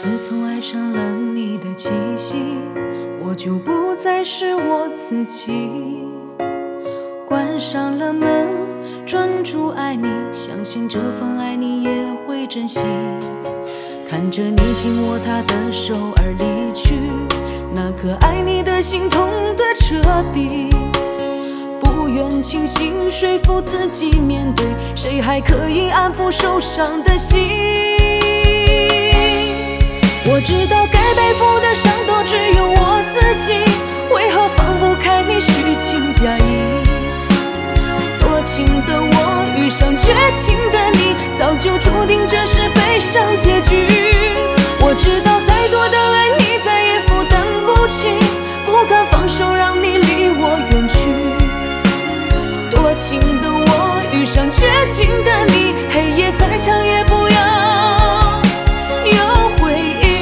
自从爱上了你的气息，我就不再是我自己。关上了门，专注爱你，相信这份爱你也会珍惜。看着你紧握他的手而离去，那颗爱你的心痛得彻底。不愿清醒说服自己面对，谁还可以安抚受伤的心？我知道该背负的伤都只有我自己，为何放不开你虚情假意？多情的我遇上绝情的你，早就注定这是悲伤结局。我知道再多的爱你再也负担不起，不敢放手让你离我远去。多情的我遇上绝情的你，黑夜再长也不要有回忆。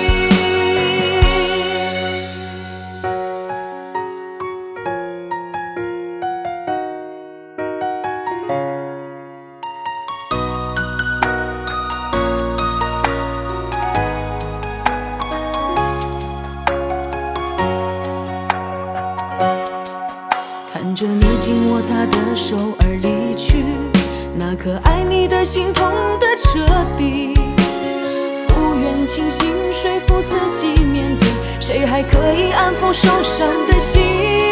看着你紧握他的手而离去，那颗爱你的心痛得彻底。不愿清醒说服自己面对，谁还可以安抚受伤的心？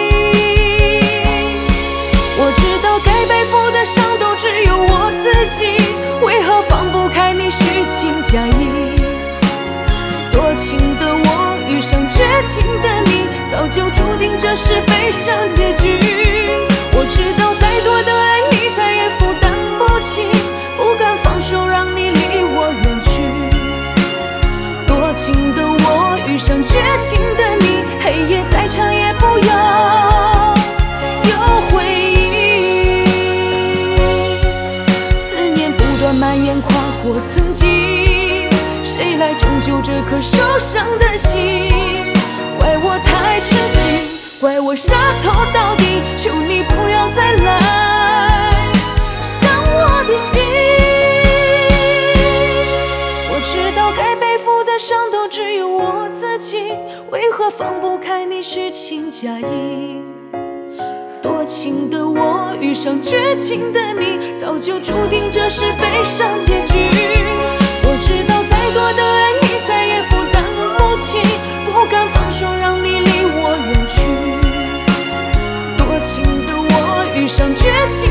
我知道该背负的伤都只有我自己，为何放不开你虚情假意？多情的我遇上绝情的你，早就注定这是悲伤结局。我知道再多的爱你再也负担不起，不敢放手让你离我远去。多情的我遇上绝情的你，黑夜再长也不要有回忆。思念不断蔓延跨过曾经，谁来拯救这颗受伤的心？怪我太痴情，怪我傻透到底，求你不要再来伤我的心。我知道该背负的伤都只有我自己，为何放不开你虚情假意？多情的我遇上绝情的你，早就注定这是悲伤结局。我知道再多的爱你再也负担不起，不敢放手让你离我远去。多情的我遇上绝情